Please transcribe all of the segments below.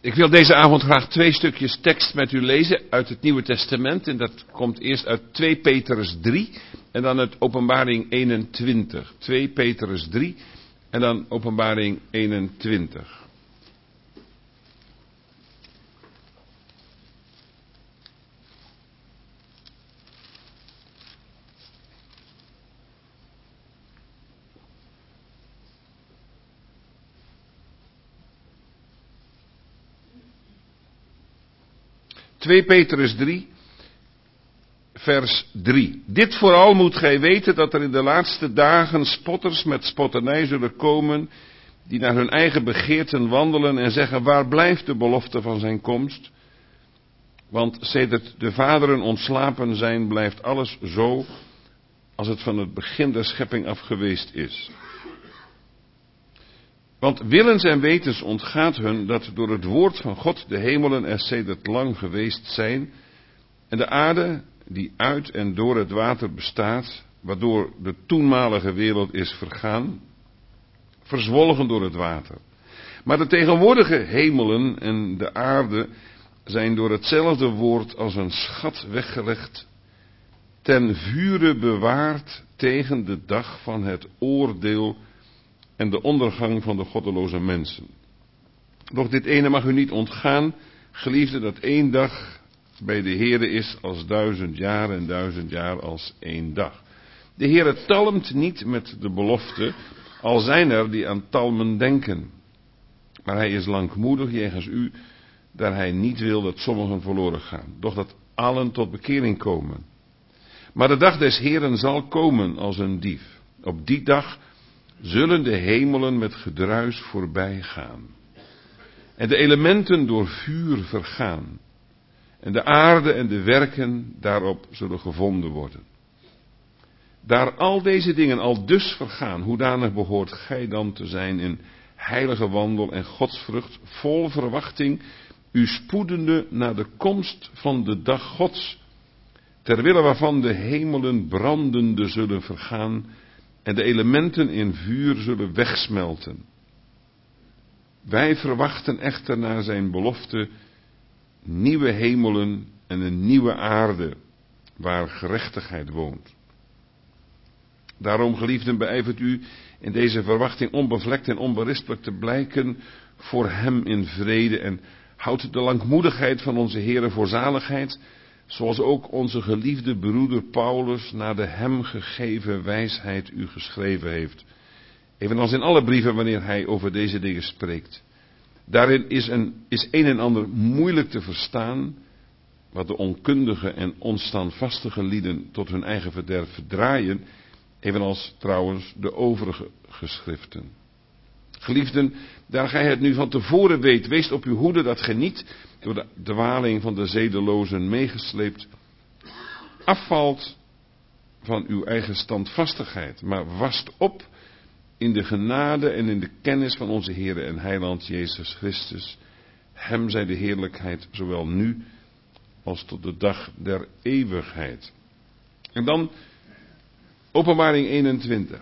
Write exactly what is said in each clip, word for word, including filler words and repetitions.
Ik wil deze avond graag twee stukjes tekst met u lezen uit het Nieuwe Testament. En dat komt eerst uit twee Petrus drie en dan uit Openbaring eenentwintig. twee Petrus drie en dan Openbaring eenentwintig. twee Petrus drie, vers drie. Dit vooral moet gij weten, dat er in de laatste dagen spotters met spotternij zullen komen, die naar hun eigen begeerten wandelen en zeggen, waar blijft de belofte van zijn komst? Want sedert de vaderen ontslapen zijn, blijft alles zo als het van het begin der schepping af geweest is. Want willens en wetens ontgaat hun dat door het woord van God de hemelen er sedert lang geweest zijn en de aarde die uit en door het water bestaat, waardoor de toenmalige wereld is vergaan, verzwolgen door het water. Maar de tegenwoordige hemelen en de aarde zijn door hetzelfde woord als een schat weggelegd, ten vure bewaard tegen de dag van het oordeel en de ondergang van de goddeloze mensen. Doch dit ene mag u niet ontgaan, geliefde, dat één dag bij de Heere is als duizend jaar en duizend jaar als één dag. De Heere talmt niet met de belofte, al zijn er die aan talmen denken. Maar hij is langmoedig jegens u, daar hij niet wil dat sommigen verloren gaan, doch dat allen tot bekering komen. Maar de dag des Heeren zal komen als een dief. Op die dag zullen de hemelen met gedruis voorbij gaan en de elementen door vuur vergaan en de aarde en de werken daarop zullen gevonden worden. Daar al deze dingen al dus vergaan, hoedanig behoort gij dan te zijn in heilige wandel en godsvrucht, vol verwachting, u spoedende naar de komst van de dag Gods, terwille waarvan de hemelen brandende zullen vergaan en de elementen in vuur zullen wegsmelten. Wij verwachten echter naar zijn belofte nieuwe hemelen en een nieuwe aarde, waar gerechtigheid woont. Daarom, geliefden, beijvert u in deze verwachting onbevlekt en onberispelijk te blijken voor hem in vrede en houdt de langmoedigheid van onze Heere voor zaligheid, zoals ook onze geliefde broeder Paulus naar de hem gegeven wijsheid u geschreven heeft. Evenals in alle brieven wanneer hij over deze dingen spreekt. Daarin is, een, is een en ander moeilijk te verstaan, wat de onkundige en onstandvastige lieden tot hun eigen verderf verdraaien, evenals trouwens de overige geschriften. Geliefden, daar gij het nu van tevoren weet, wees op uw hoede dat gij niet door de dwaling van de zedelozen meegesleept afvalt van uw eigen standvastigheid, maar wast op in de genade en in de kennis van onze Heere en Heiland Jezus Christus. Hem zij de heerlijkheid zowel nu als tot de dag der eeuwigheid. En dan Openbaring eenentwintig.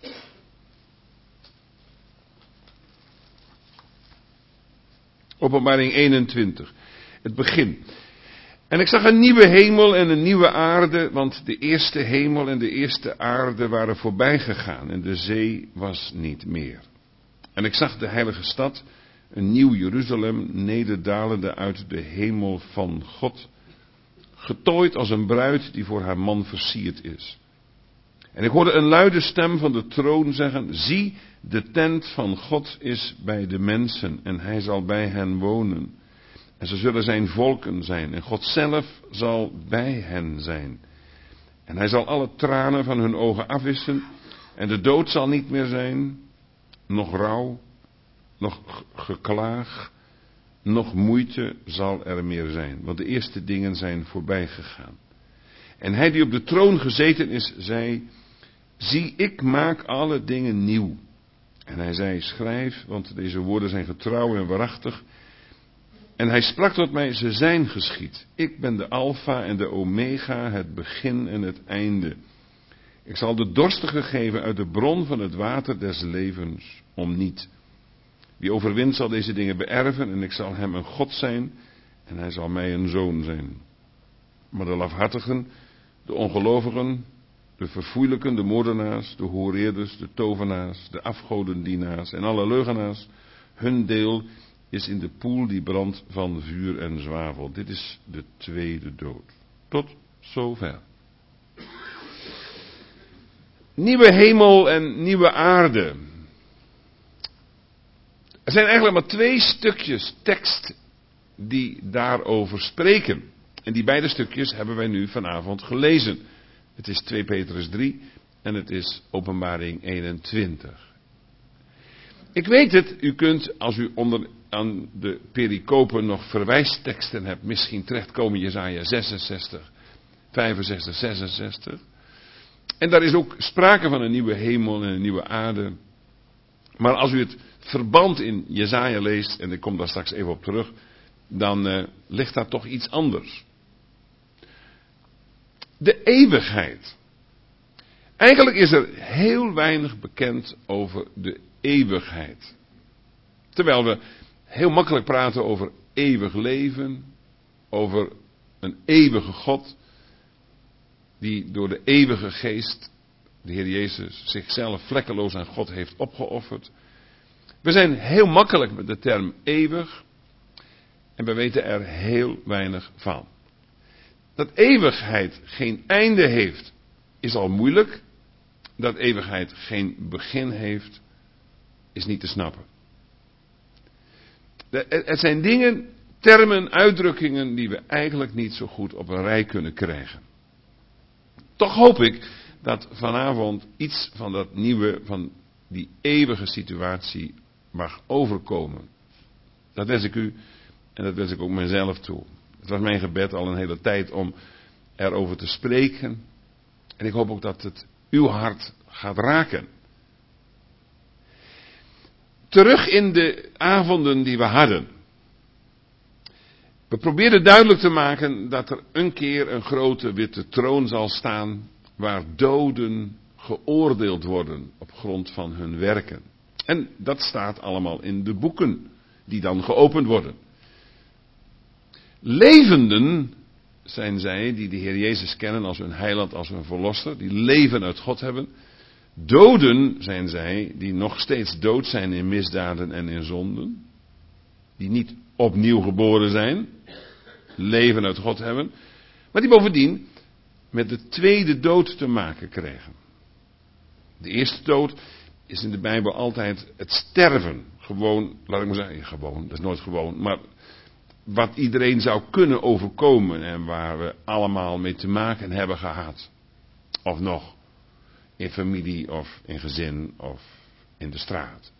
Openbaring eenentwintig. Het begin. En ik zag een nieuwe hemel en een nieuwe aarde, want de eerste hemel en de eerste aarde waren voorbij gegaan en de zee was niet meer. En ik zag de heilige stad, een nieuw Jeruzalem, nederdalende uit de hemel van God, getooid als een bruid die voor haar man versierd is. En ik hoorde een luide stem van de troon zeggen, zie, de tent van God is bij de mensen en hij zal bij hen wonen. En ze zullen zijn volken zijn en God zelf zal bij hen zijn. En hij zal alle tranen van hun ogen afwissen en de dood zal niet meer zijn, nog rouw, nog geklaag, nog moeite zal er meer zijn. Want de eerste dingen zijn voorbij gegaan. En hij die op de troon gezeten is, zei, zie, ik maak alle dingen nieuw. En hij zei, schrijf, want deze woorden zijn getrouw en waarachtig. En hij sprak tot mij, ze zijn geschied. Ik ben de Alpha en de Omega, het begin en het einde. Ik zal de dorstigen geven uit de bron van het water des levens, om niet. Wie overwint zal deze dingen beërven en ik zal hem een God zijn en hij zal mij een zoon zijn. Maar de lafhartigen, de ongelovigen, de verfoeilijken, de moordenaars, de hoereerders, de tovenaars, de afgodendienaars en alle leugenaars, hun deel is in de poel die brandt van vuur en zwavel. Dit is de tweede dood. Tot zover. Nieuwe hemel en nieuwe aarde. Er zijn eigenlijk maar twee stukjes tekst die daarover spreken. En die beide stukjes hebben wij nu vanavond gelezen. Het is twee Petrus drie en het is Openbaring eenentwintig. Ik weet het, u kunt als u onder aan de pericopen nog verwijsteksten hebt, misschien terechtkomen Jesaja zesenzestig, vijfenzestig, zesenzestig. En daar is ook sprake van een nieuwe hemel en een nieuwe aarde. Maar als u het verband in Jesaja leest, en ik kom daar straks even op terug, dan uh, ligt daar toch iets anders. De eeuwigheid. Eigenlijk is er heel weinig bekend over de eeuwigheid. Terwijl we heel makkelijk praten over eeuwig leven, over een eeuwige God, die door de eeuwige geest, de Heer Jezus, zichzelf vlekkeloos aan God heeft opgeofferd. We zijn heel makkelijk met de term eeuwig en we weten er heel weinig van. Dat eeuwigheid geen einde heeft, is al moeilijk. Dat eeuwigheid geen begin heeft, is niet te snappen. Er zijn dingen, termen, uitdrukkingen die we eigenlijk niet zo goed op een rij kunnen krijgen. Toch hoop ik dat vanavond iets van dat nieuwe, van die eeuwige situatie mag overkomen. Dat wens ik u en dat wens ik ook mezelf toe. Het was mijn gebed al een hele tijd om erover te spreken. En ik hoop ook dat het uw hart gaat raken. Terug in de avonden die we hadden. We probeerden duidelijk te maken dat er een keer een grote witte troon zal staan, waar doden geoordeeld worden op grond van hun werken. En dat staat allemaal in de boeken die dan geopend worden. Levenden zijn zij die de Heer Jezus kennen als hun heiland, als hun verlosser, die leven uit God hebben. Doden zijn zij die nog steeds dood zijn in misdaden en in zonden, die niet opnieuw geboren zijn, leven uit God hebben, maar die bovendien met de tweede dood te maken krijgen. De eerste dood is in de Bijbel altijd het sterven. Gewoon, laat ik maar zeggen, gewoon, dat is nooit gewoon, maar wat iedereen zou kunnen overkomen en waar we allemaal mee te maken hebben gehad. Of nog, in familie of in gezin of in de straat.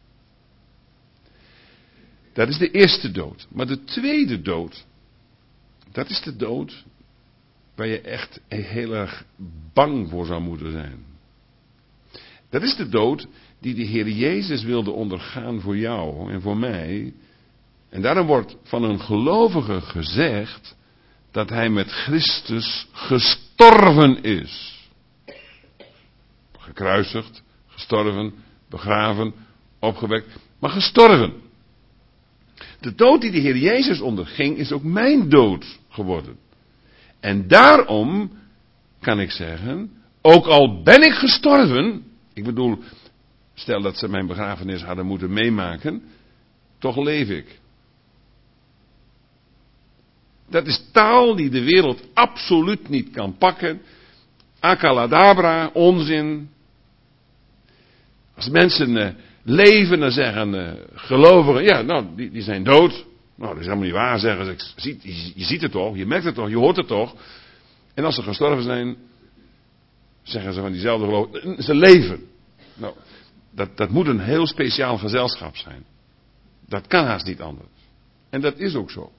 Dat is de eerste dood. Maar de tweede dood, dat is de dood waar je echt heel erg bang voor zou moeten zijn. Dat is de dood die de Heer Jezus wilde ondergaan voor jou en voor mij. En daarom wordt van een gelovige gezegd dat hij met Christus gestorven is. Gekruisigd, gestorven, begraven, opgewekt, maar gestorven. De dood die de Heer Jezus onderging is ook mijn dood geworden. En daarom kan ik zeggen, ook al ben ik gestorven, ik bedoel, stel dat ze mijn begrafenis hadden moeten meemaken, toch leef ik. Dat is taal die de wereld absoluut niet kan pakken. Acaladabra, onzin. Als mensen uh, leven, dan zeggen uh, gelovigen, ja, nou, die, die zijn dood. Nou, dat is helemaal niet waar, zeggen ze. Je, je, je ziet het toch, je merkt het toch, je hoort het toch. En als ze gestorven zijn, zeggen ze van diezelfde gelovigen, ze leven. Nou, dat, dat moet een heel speciaal gezelschap zijn. Dat kan haast niet anders. En dat is ook zo.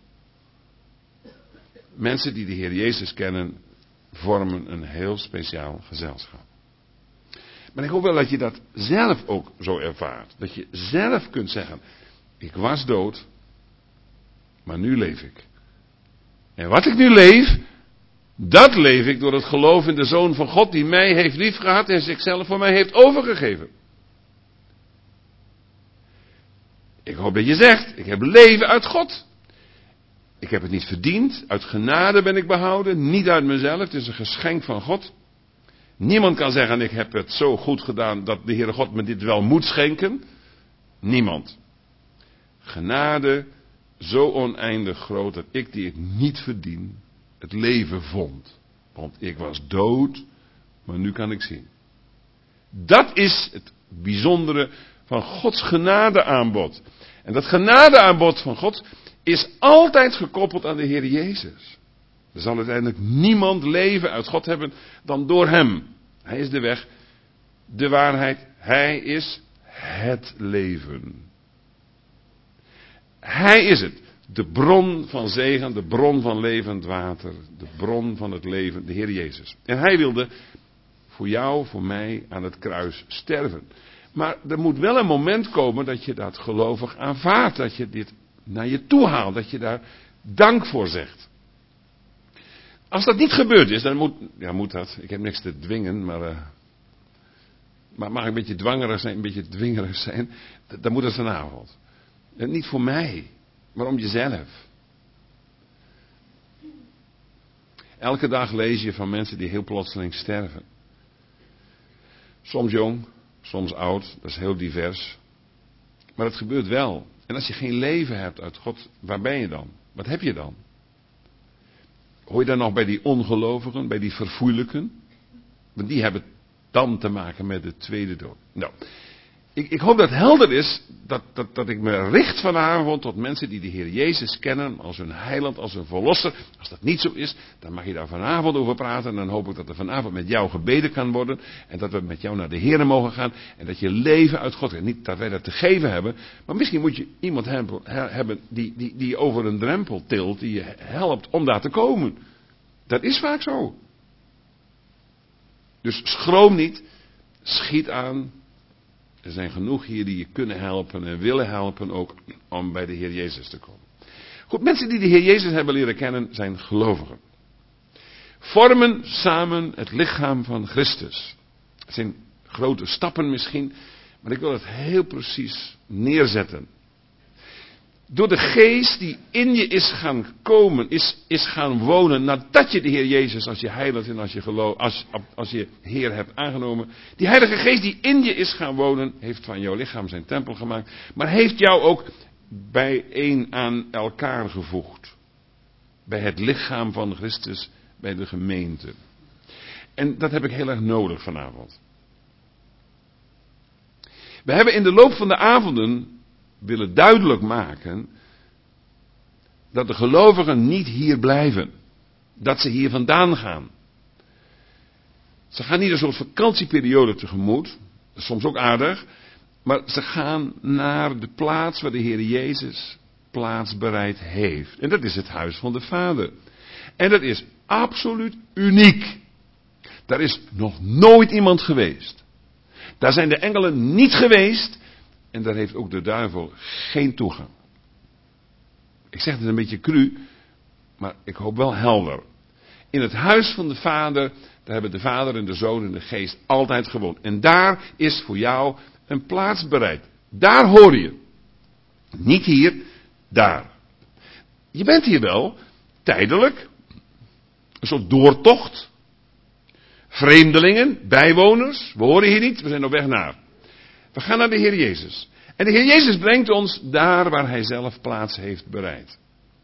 Mensen die de Heer Jezus kennen, vormen een heel speciaal gezelschap. Maar ik hoop wel dat je dat zelf ook zo ervaart. Dat je zelf kunt zeggen, ik was dood, maar nu leef ik. En wat ik nu leef, dat leef ik door het geloof in de Zoon van God die mij heeft liefgehad en zichzelf voor mij heeft overgegeven. Ik hoop dat je zegt, ik heb leven uit God. Ik heb het niet verdiend, uit genade ben ik behouden, niet uit mezelf, het is een geschenk van God. Niemand kan zeggen, ik heb het zo goed gedaan dat de Heere God me dit wel moet schenken. Niemand. Genade zo oneindig groot dat ik die ik niet verdien, het leven vond. Want ik was dood, maar nu kan ik zien. Dat is het bijzondere van Gods genadeaanbod. En dat genadeaanbod van God is altijd gekoppeld aan de Heer Jezus. Er zal uiteindelijk niemand leven uit God hebben dan door Hem. Hij is de weg, de waarheid, Hij is het leven. Hij is het, de bron van zegen, de bron van levend water, de bron van het leven, de Heer Jezus. En Hij wilde voor jou, voor mij aan het kruis sterven. Maar er moet wel een moment komen dat je dat gelovig aanvaardt, dat je dit naar je toe haalt, dat je daar dank voor zegt. Als dat niet gebeurd is, dan moet, ja moet dat, ik heb niks te dwingen, maar, uh, maar mag ik een beetje dwangerig zijn, een beetje dwingerig zijn, dan moet dat vanavond. En niet voor mij, maar om jezelf. Elke dag lees je van mensen die heel plotseling sterven. Soms jong, soms oud, dat is heel divers. Maar het gebeurt wel. En als je geen leven hebt uit God, waar ben je dan? Wat heb je dan? Hoor je dan nog bij die ongelovigen, bij die verfoeilijken? Want die hebben dan te maken met de tweede dood. Nou, ik, ik hoop dat het helder is dat, dat, dat ik me richt vanavond tot mensen die de Heer Jezus kennen als hun heiland, als hun verlosser. Als dat niet zo is, dan mag je daar vanavond over praten. En dan hoop ik dat er vanavond met jou gebeden kan worden. En dat we met jou naar de Heer mogen gaan. En dat je leven uit God hebt. Niet dat wij dat te geven hebben. Maar misschien moet je iemand hebben die, die, die je over een drempel tilt. Die je helpt om daar te komen. Dat is vaak zo. Dus schroom niet. Schiet aan. Er zijn genoeg hier die je kunnen helpen en willen helpen ook om bij de Heer Jezus te komen. Goed, mensen die de Heer Jezus hebben leren kennen zijn gelovigen. Vormen samen het lichaam van Christus. Het zijn grote stappen misschien, maar ik wil het heel precies neerzetten. Door de geest die in je is gaan komen, is, is gaan wonen, nadat je de Heer Jezus als je heiland en als je, geloof, als, als je Heer hebt aangenomen. Die Heilige Geest die in je is gaan wonen, heeft van jouw lichaam zijn tempel gemaakt, maar heeft jou ook bijeen aan elkaar gevoegd. Bij het lichaam van Christus, bij de gemeente. En dat heb ik heel erg nodig vanavond. We hebben in de loop van de avonden willen duidelijk maken dat de gelovigen niet hier blijven. Dat ze hier vandaan gaan. Ze gaan niet een soort vakantieperiode tegemoet. Dat is soms ook aardig. Maar ze gaan naar de plaats waar de Heer Jezus plaats bereid heeft. En dat is het huis van de Vader. En dat is absoluut uniek. Daar is nog nooit iemand geweest. Daar zijn de engelen niet geweest. En daar heeft ook de duivel geen toegang. Ik zeg het een beetje cru, maar ik hoop wel helder. In het huis van de Vader, daar hebben de Vader en de Zoon en de Geest altijd gewoond. En daar is voor jou een plaats bereid. Daar hoor je. Niet hier, daar. Je bent hier wel, tijdelijk. Een soort doortocht. Vreemdelingen, bijwoners. We horen hier niet, we zijn op weg naar. We gaan naar de Heer Jezus. En de Heer Jezus brengt ons daar waar Hij zelf plaats heeft bereid.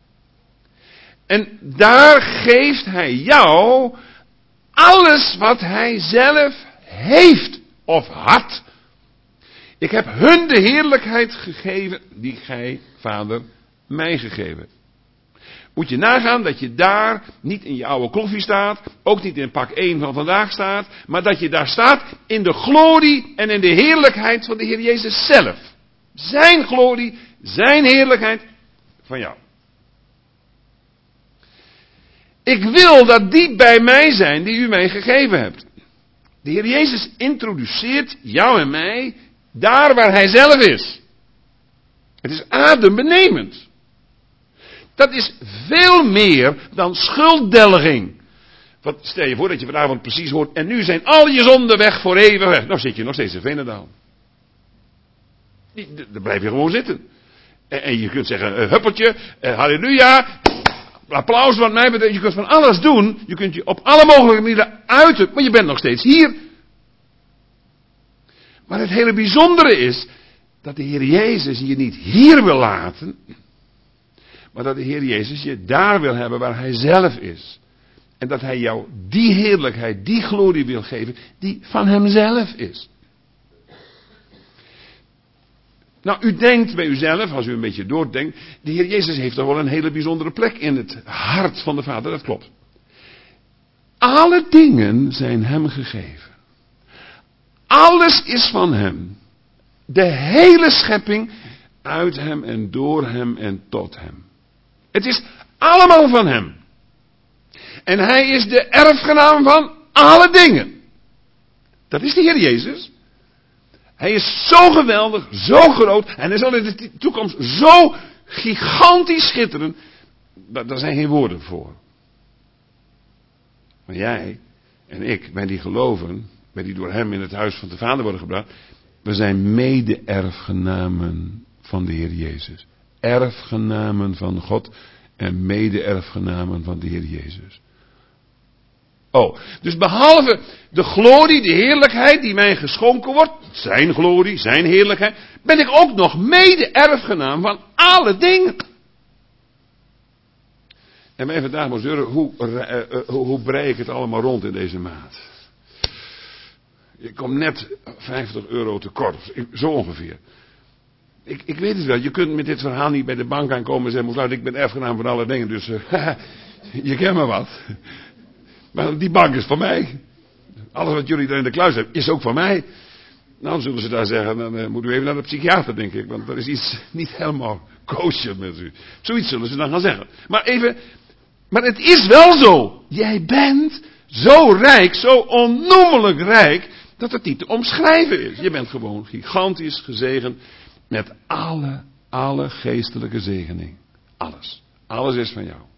En daar geeft Hij jou alles wat Hij zelf heeft of had. Ik heb hun de heerlijkheid gegeven die Gij, Vader, mij gegeven hebt. Moet je nagaan dat je daar niet in je oude kloffie staat, ook niet in pak één van vandaag staat, maar dat je daar staat in de glorie en in de heerlijkheid van de Heer Jezus zelf. Zijn glorie, zijn heerlijkheid van jou. Ik wil dat die bij mij zijn die u mij gegeven hebt. De Heer Jezus introduceert jou en mij daar waar Hij zelf is. Het is adembenemend. Dat is veel meer dan schulddelging. Wat, stel je voor dat je vanavond precies hoort, en nu zijn al je zonden weg voor eeuwig weg. Nou zit je nog steeds in Veenendaal. Daar blijf je gewoon zitten. En, en je kunt zeggen, uh, huppeltje, uh, halleluja, applaus wat mij betreft. Je kunt van alles doen. Je kunt je op alle mogelijke manieren uiten, maar je bent nog steeds hier. Maar het hele bijzondere is dat de Heer Jezus je niet hier wil laten, maar dat de Heer Jezus je daar wil hebben waar Hij zelf is. En dat Hij jou die heerlijkheid, die glorie wil geven, die van Hemzelf is. Nou, u denkt bij uzelf, als u een beetje doordenkt, de Heer Jezus heeft toch wel een hele bijzondere plek in het hart van de Vader, dat klopt. Alle dingen zijn Hem gegeven. Alles is van Hem. De hele schepping uit Hem en door Hem en tot Hem. Het is allemaal van Hem. En Hij is de erfgenaam van alle dingen. Dat is de Heer Jezus. Hij is zo geweldig, zo groot. En hij zal in de toekomst zo gigantisch schitteren. Daar zijn geen woorden voor. Maar jij en ik, wij die geloven, wij die door Hem in het huis van de Vader worden gebracht, we zijn mede-erfgenamen van de Heer Jezus. Erfgenamen van God en mede-erfgenamen van de Heer Jezus. Oh, dus behalve de glorie, de heerlijkheid die mij geschonken wordt, zijn glorie, zijn heerlijkheid, ben ik ook nog mede-erfgenaam van alle dingen. En mij vandaag moet zeuren, hoe, uh, uh, hoe, hoe brei ik het allemaal rond in deze maand? Ik kom net vijftig euro tekort, zo ongeveer. Ik, ik weet het wel, je kunt met dit verhaal niet bij de bank aankomen en zeggen, mevrouw, ik ben erfgenaam van alle dingen, dus uh, je kent me wat. Maar die bank is van mij. Alles wat jullie daar in de kluis hebben, is ook van mij. Nou, dan zullen ze daar zeggen, dan uh, moet u even naar de psychiater, denk ik. Want er is iets niet helemaal kosher met u. Zoiets zullen ze dan gaan zeggen. Maar even, maar het is wel zo. Jij bent zo rijk, zo onnoemelijk rijk, dat het niet te omschrijven is. Je bent gewoon gigantisch gezegend met alle, alle geestelijke zegening. Alles. Alles is van jou.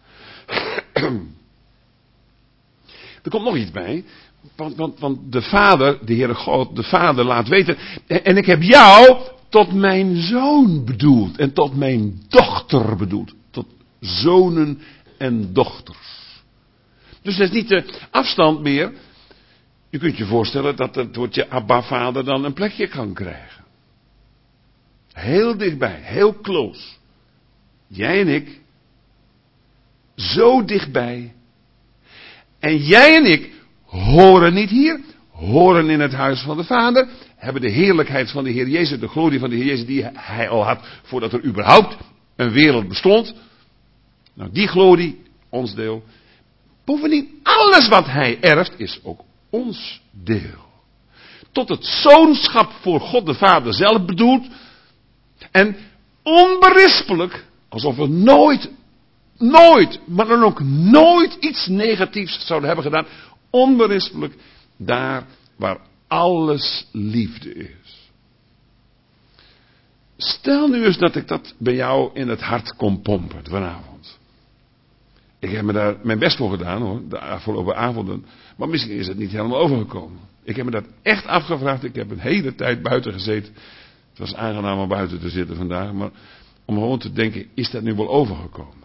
Er komt nog iets bij. Want, want, want de Vader, de Heere God, de Vader laat weten. En ik heb jou tot mijn zoon bedoeld. En tot mijn dochter bedoeld. Tot zonen en dochters. Dus dat is niet de afstand meer. Je kunt je voorstellen dat het woordje Abba-vader dan een plekje kan krijgen. Heel dichtbij, heel close. Jij en ik. Zo dichtbij. En jij en ik horen niet hier, horen in het huis van de Vader, hebben de heerlijkheid van de Heer Jezus, de glorie van de Heer Jezus die Hij al had voordat er überhaupt een wereld bestond. Nou, die glorie, ons deel. Bovendien, alles wat Hij erft is ook ons deel. Tot het zoonschap voor God de Vader zelf bedoeld. En onberispelijk, alsof we nooit, nooit, maar dan ook nooit iets negatiefs zouden hebben gedaan. Onberispelijk daar waar alles liefde is. Stel nu eens dat ik dat bij jou in het hart kon pompen vanavond. Ik heb me daar mijn best voor gedaan hoor, de afgelopen avonden. Maar misschien is het niet helemaal overgekomen. Ik heb me dat echt afgevraagd. Ik heb een hele tijd buiten gezeten. Het was aangenaam om buiten te zitten vandaag. Maar om gewoon te denken, is dat nu wel overgekomen?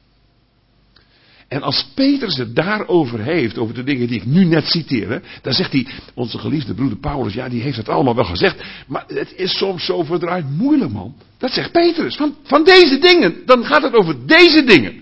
En als Petrus het daarover heeft, over de dingen die ik nu net citeer, hè, dan zegt hij, onze geliefde broeder Paulus, ja die heeft het allemaal wel gezegd, maar het is soms zo verdraaid moeilijk man. Dat zegt Petrus, van, van deze dingen, dan gaat het over deze dingen.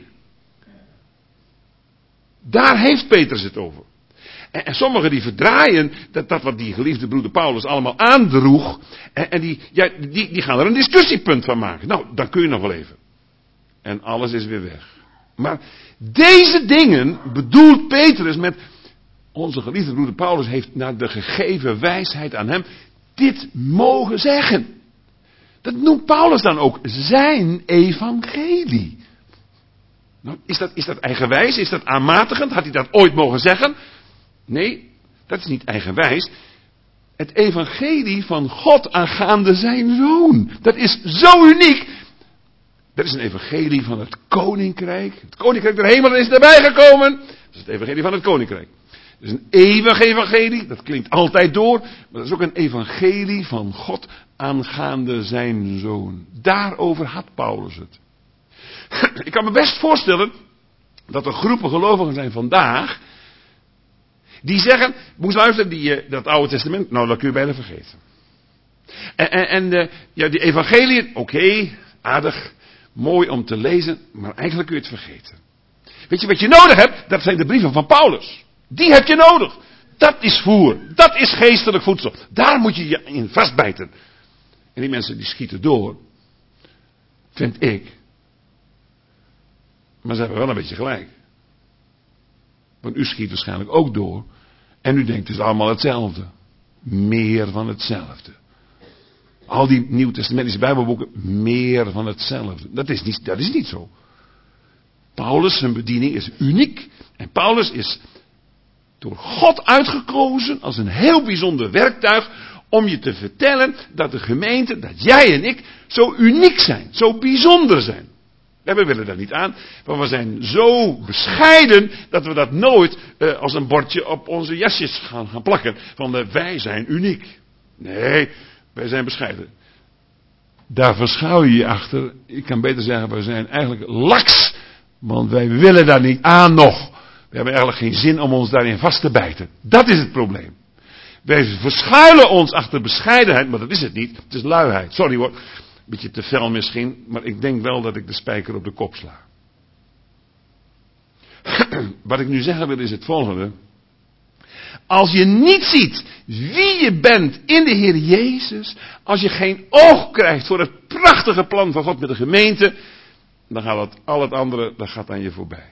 Daar heeft Petrus het over. En, en sommigen die verdraaien dat, dat wat die geliefde broeder Paulus allemaal aandroeg, en, en die, ja, die, die gaan er een discussiepunt van maken. Nou, dan kun je nog wel even. En alles is weer weg. Maar deze dingen bedoelt Petrus met, onze geliefde broeder Paulus heeft naar de gegeven wijsheid aan hem dit mogen zeggen. Dat noemt Paulus dan ook zijn evangelie. Nou, is dat, is dat eigenwijs? Is dat aanmatigend? Had hij dat ooit mogen zeggen? Nee, dat is niet eigenwijs. Het evangelie van God aangaande zijn zoon. Dat is zo uniek. Dat is een evangelie van het koninkrijk. Het koninkrijk der hemelen is erbij gekomen. Dat is het evangelie van het koninkrijk. Het is een eeuwig evangelie, dat klinkt altijd door. Maar dat is ook een evangelie van God aangaande zijn Zoon. Daarover had Paulus het. Ik kan me best voorstellen dat er groepen gelovigen zijn vandaag die zeggen, moest luisteren, die, dat Oude Testament, nou dat kun je bijna vergeten. En, en, en de, ja, die evangeliën, oké, okay, aardig, mooi om te lezen, maar eigenlijk kun je het vergeten. Weet je wat je nodig hebt? Dat zijn de brieven van Paulus. Die heb je nodig. Dat is voer. Dat is geestelijk voedsel. Daar moet je je in vastbijten. En die mensen die schieten door. Vind ik. Maar ze hebben wel een beetje gelijk. Want u schiet waarschijnlijk ook door. En u denkt het is allemaal hetzelfde. Meer van hetzelfde. Al die Nieuw-testamentische Bijbelboeken. Meer van hetzelfde. Dat is niet, dat is niet zo. Paulus, zijn bediening is uniek. En Paulus is door God uitgekozen als een heel bijzonder werktuig om je te vertellen dat de gemeente, dat jij en ik zo uniek zijn, zo bijzonder zijn. En we willen dat niet aan, maar we zijn zo bescheiden dat we dat nooit uh, als een bordje op onze jasjes gaan, gaan plakken. Van uh, wij zijn uniek. Nee, wij zijn bescheiden. Daar verschuil je je achter. Ik kan beter zeggen, we zijn eigenlijk laks. Want wij willen daar niet aan nog. We hebben eigenlijk geen zin om ons daarin vast te bijten. Dat is het probleem. Wij verschuilen ons achter bescheidenheid, maar dat is het niet. Het is luiheid. Sorry hoor. Beetje te fel misschien, maar ik denk wel dat ik de spijker op de kop sla. Wat ik nu zeggen wil is het volgende. Als je niet ziet wie je bent in de Heer Jezus, als je geen oog krijgt voor het prachtige plan van God met de gemeente, dan gaat het, al het andere, dat gaat aan je voorbij.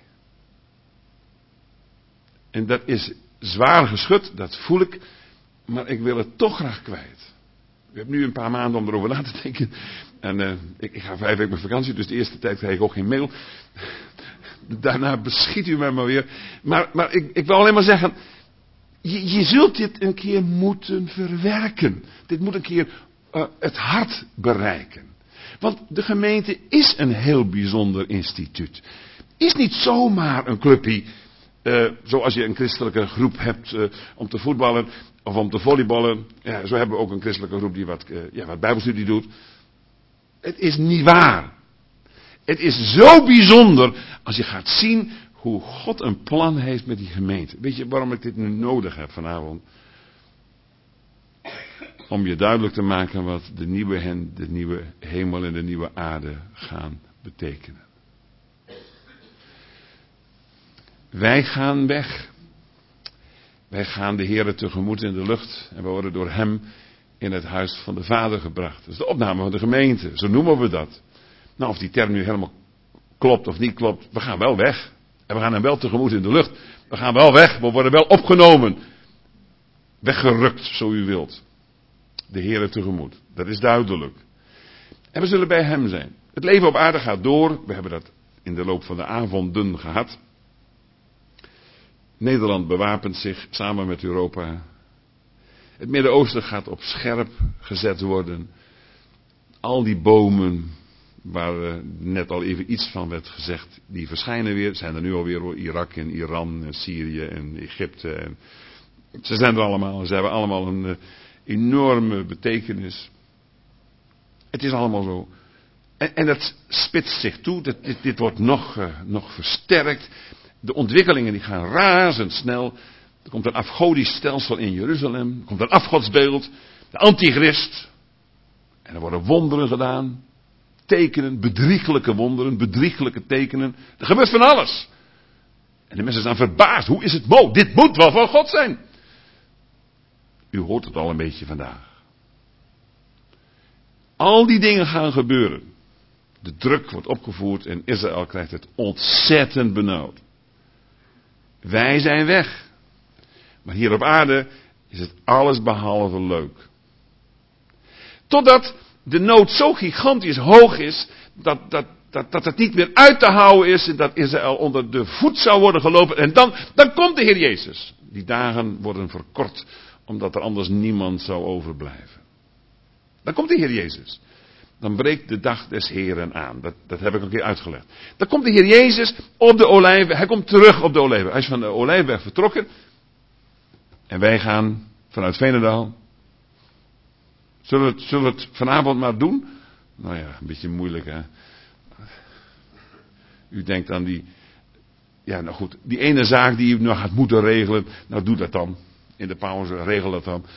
En dat is zwaar geschud, dat voel ik, maar ik wil het toch graag kwijt. Ik heb nu een paar maanden om erover na te denken. En uh, ik, ik ga vijf weken met vakantie, dus de eerste tijd krijg ik ook geen mail. Daarna beschiet u mij maar weer. Maar, maar ik, ik wil alleen maar zeggen, je, je zult dit een keer moeten verwerken. Dit moet een keer uh, het hart bereiken. Want de gemeente is een heel bijzonder instituut. Is niet zomaar een clubje, uh, zoals je een christelijke groep hebt uh, om te voetballen of om te volleyballen. Ja, zo hebben we ook een christelijke groep die wat, uh, ja, wat bijbelstudie doet. Het is niet waar. Het is zo bijzonder als je gaat zien hoe God een plan heeft met die gemeente. Weet je waarom ik dit nu nodig heb vanavond? Om je duidelijk te maken wat de nieuwe, hen, de nieuwe hemel en de nieuwe aarde gaan betekenen. Wij gaan weg. Wij gaan de Heere tegemoet in de lucht. En we worden door hem in het huis van de Vader gebracht. Dat is de opname van de gemeente. Zo noemen we dat. Nou, of die term nu helemaal klopt of niet klopt. We gaan wel weg. En we gaan hem wel tegemoet in de lucht. We gaan wel weg. We worden wel opgenomen. Weggerukt, zo u wilt. De Heere tegemoet. Dat is duidelijk. En we zullen bij hem zijn. Het leven op aarde gaat door. We hebben dat in de loop van de avonden gehad. Nederland bewapent zich samen met Europa. Het Midden-Oosten gaat op scherp gezet worden. Al die bomen waar uh, net al even iets van werd gezegd, die verschijnen weer. Zijn er nu alweer hoor. Irak en Iran en Syrië en Egypte. En ze zijn er allemaal. Ze hebben allemaal een uh, enorme betekenis. Het is allemaal zo. En, en dat spitst zich toe. Dat, dit, dit wordt nog, uh, nog versterkt. De ontwikkelingen die gaan razendsnel. Er komt een afgodisch stelsel in Jeruzalem. Er komt een afgodsbeeld. De antichrist. En er worden wonderen gedaan. Tekenen, bedrieglijke wonderen, bedrieglijke tekenen. Er gebeurt van alles. En de mensen zijn verbaasd. Hoe is het mogelijk? Dit moet wel van God zijn. U hoort het al een beetje vandaag. Al die dingen gaan gebeuren. De druk wordt opgevoerd en Israël krijgt het ontzettend benauwd. Wij zijn weg. Maar hier op aarde is het alles behalve leuk. Totdat de nood zo gigantisch hoog is, dat, dat, dat, dat het niet meer uit te houden is, en dat Israël onder de voet zou worden gelopen. En dan, dan komt de Heer Jezus. Die dagen worden verkort, omdat er anders niemand zou overblijven. Dan komt de Heer Jezus. Dan breekt de dag des Heren aan. Dat, dat heb ik al een keer uitgelegd. Dan komt de Heer Jezus op de olijven. Hij komt terug op de olijven. Hij is van de olijfberg vertrokken. En wij gaan vanuit Veenendaal. Zullen we het, zullen we het vanavond maar doen? Nou ja, een beetje moeilijk hè. U denkt aan die... Ja, nou goed. Die ene zaak die u nog gaat moeten regelen. Nou, doe dat dan. In de pauze, regel dat dan.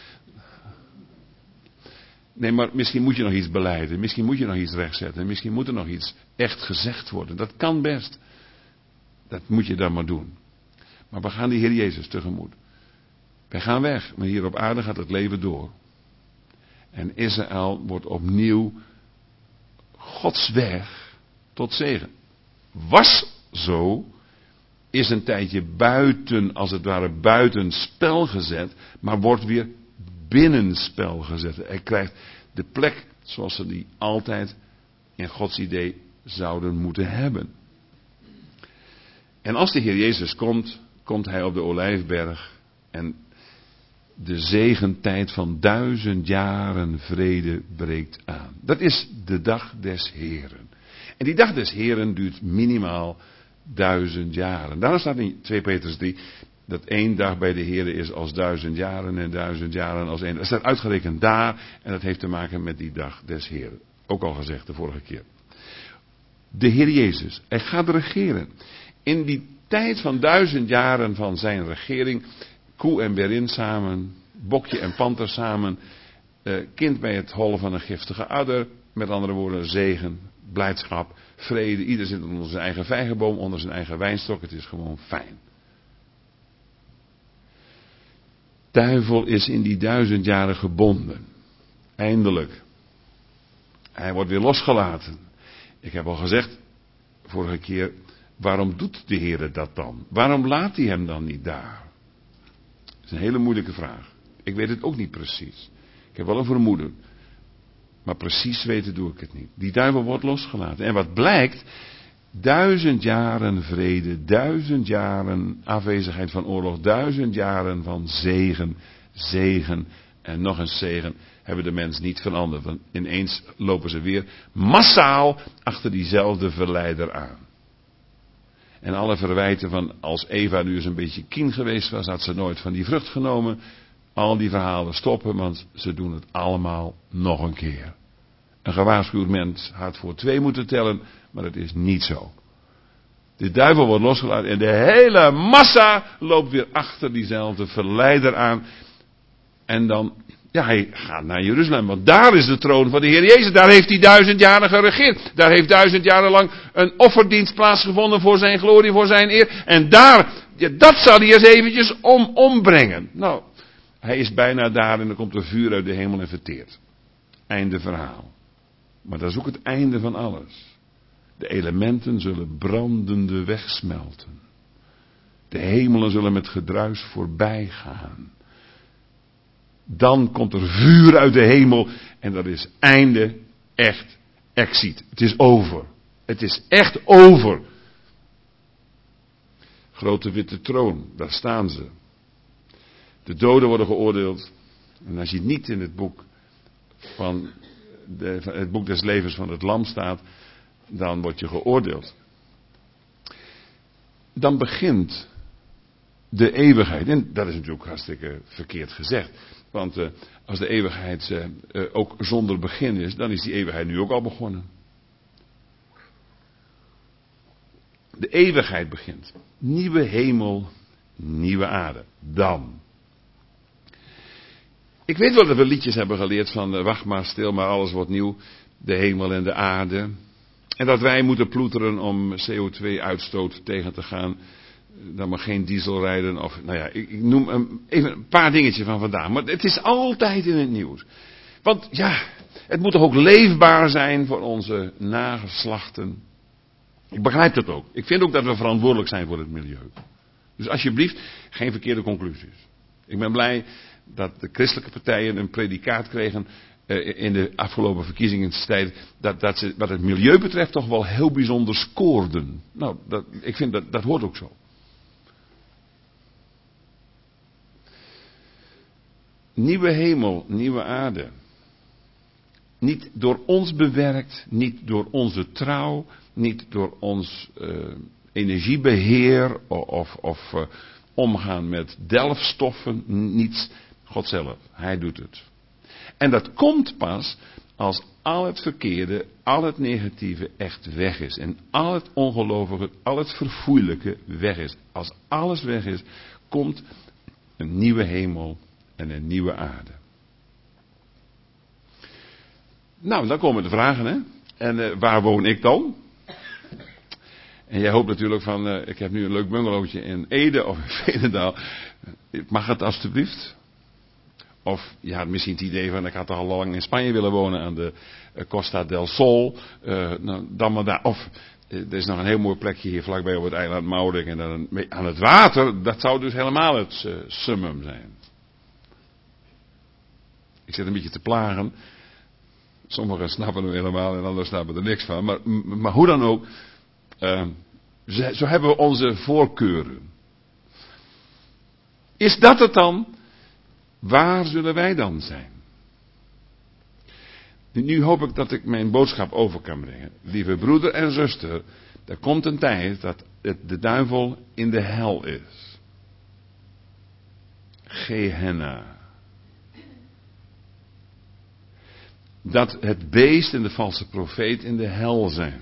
Nee, maar misschien moet je nog iets belijden. Misschien moet je nog iets rechtzetten. Misschien moet er nog iets echt gezegd worden. Dat kan best. Dat moet je dan maar doen. Maar we gaan de Heer Jezus tegemoet. Wij gaan weg. Maar hier op aarde gaat het leven door. En Israël wordt opnieuw Gods weg tot zegen. Was zo, is een tijdje buiten, als het ware buiten spel gezet, maar wordt weer binnen spel gezet. Hij krijgt de plek zoals ze die altijd in Gods idee zouden moeten hebben. En als de Heer Jezus komt, komt hij op de Olijfberg en de zegentijd van duizend jaren vrede breekt aan. Dat is de dag des Heren. En die dag des Heren duurt minimaal duizend jaren. Daarom staat in twee Petrus drie dat één dag bij de Heren is als duizend jaren en duizend jaren als één. Dat staat uitgerekend daar en dat heeft te maken met die dag des Heren. Ook al gezegd de vorige keer. De Heer Jezus, hij gaat regeren. In die tijd van duizend jaren van zijn regering, koe en berin samen, bokje en panter samen, eh, kind bij het hollen van een giftige adder, met andere woorden zegen, blijdschap, vrede. Ieder zit onder zijn eigen vijgenboom, onder zijn eigen wijnstok. Het is gewoon fijn. Duivel is in die duizend jaren gebonden. Eindelijk. Hij wordt weer losgelaten. Ik heb al gezegd, vorige keer, waarom doet de Heer dat dan? Waarom laat hij hem dan niet daar? Dat is een hele moeilijke vraag. Ik weet het ook niet precies. Ik heb wel een vermoeden. Maar precies weten doe ik het niet. Die duivel wordt losgelaten. En wat blijkt? Duizend jaren vrede, duizend jaren afwezigheid van oorlog, duizend jaren van zegen, zegen en nog eens zegen hebben de mens niet veranderd. Want ineens lopen ze weer massaal achter diezelfde verleider aan. En alle verwijten van als Eva nu eens een beetje kien geweest was, had ze nooit van die vrucht genomen. Al die verhalen stoppen, want ze doen het allemaal nog een keer. Een gewaarschuwd mens had voor twee moeten tellen, maar dat is niet zo. De duivel wordt losgelaten en de hele massa loopt weer achter diezelfde verleider aan. En dan, ja, hij gaat naar Jeruzalem, want daar is de troon van de Heer Jezus. Daar heeft hij duizend jaren geregeerd. Daar heeft duizend jaren lang een offerdienst plaatsgevonden voor zijn glorie, voor zijn eer. En daar, ja, dat zal hij eens eventjes om, ombrengen. Nou, hij is bijna daar en dan komt er vuur uit de hemel en verteert. Einde verhaal. Maar dat is ook het einde van alles. De elementen zullen brandende wegsmelten. De hemelen zullen met gedruis voorbij gaan. Dan komt er vuur uit de hemel en dat is einde, echt, exit. Het is over. Het is echt over. Grote witte troon, daar staan ze. De doden worden geoordeeld. En als je niet in het boek van de, het boek des levens van het lam staat, dan word je geoordeeld. Dan begint de eeuwigheid. En dat is natuurlijk hartstikke verkeerd gezegd. Want uh, als de eeuwigheid uh, uh, ook zonder begin is, dan is die eeuwigheid nu ook al begonnen. De eeuwigheid begint. Nieuwe hemel, nieuwe aarde. Dan. Ik weet wel dat we liedjes hebben geleerd van uh, wacht maar stil, maar alles wordt nieuw. De hemel en de aarde. En dat wij moeten ploeteren om C O twee uitstoot tegen te gaan. Dan mag geen diesel rijden. Of, nou ja, ik, ik noem een, even een paar dingetjes van vandaag. Maar het is altijd in het nieuws. Want ja, het moet toch ook leefbaar zijn voor onze nageslachten. Ik begrijp dat ook. Ik vind ook dat we verantwoordelijk zijn voor het milieu. Dus alsjeblieft, geen verkeerde conclusies. Ik ben blij dat de christelijke partijen een predicaat kregen in de afgelopen verkiezingstijd, dat, dat ze wat het milieu betreft toch wel heel bijzonder scoorden. Nou, dat, ik vind dat, dat hoort ook zo. Nieuwe hemel, nieuwe aarde. Niet door ons bewerkt, niet door onze trouw, niet door ons uh, energiebeheer of, of uh, omgaan met delfstoffen, niets. God zelf, hij doet het. En dat komt pas als al het verkeerde, al het negatieve echt weg is. En al het ongelovige, al het verfoeilijke weg is. Als alles weg is, komt een nieuwe hemel en een nieuwe aarde. Nou, dan komen de vragen, hè. En uh, waar woon ik dan? En jij hoopt natuurlijk van, uh, ik heb nu een leuk bungalowtje in Ede of in Veenendaal. Mag het alstublieft? Of je had misschien het idee van, ik had al lang in Spanje willen wonen aan de uh, Costa del Sol. Uh, nou, dan maar daar. Of uh, er is nog een heel mooi plekje hier vlakbij op het eiland Maurik. En dan aan het water, dat zou dus helemaal het uh, summum zijn. Ik zit een beetje te plagen. Sommigen snappen hem helemaal en anderen snappen er niks van. Maar, maar hoe dan ook, uh, zo hebben we onze voorkeuren. Is dat het dan? Waar zullen wij dan zijn? Nu hoop ik dat ik mijn boodschap over kan brengen. Lieve broeder en zuster, er komt een tijd dat het de duivel in de hel is. Gehenna. Dat het beest en de valse profeet in de hel zijn.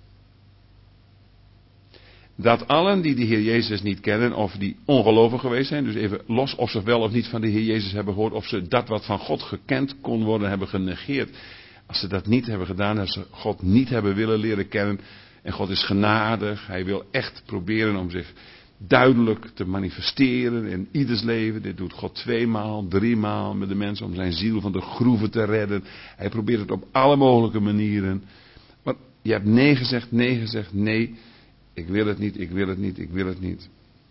Dat allen die de Heer Jezus niet kennen of die ongelovig geweest zijn, dus even los of ze wel of niet van de Heer Jezus hebben gehoord, of ze dat wat van God gekend kon worden hebben genegeerd. Als ze dat niet hebben gedaan, als ze God niet hebben willen leren kennen, en God is genadig, hij wil echt proberen om zich duidelijk te manifesteren in ieders leven. Dit doet God tweemaal, driemaal met de mensen om zijn ziel van de groeven te redden. Hij probeert het op alle mogelijke manieren. Maar je hebt nee gezegd, nee gezegd, nee. Ik wil het niet, ik wil het niet, ik wil het niet.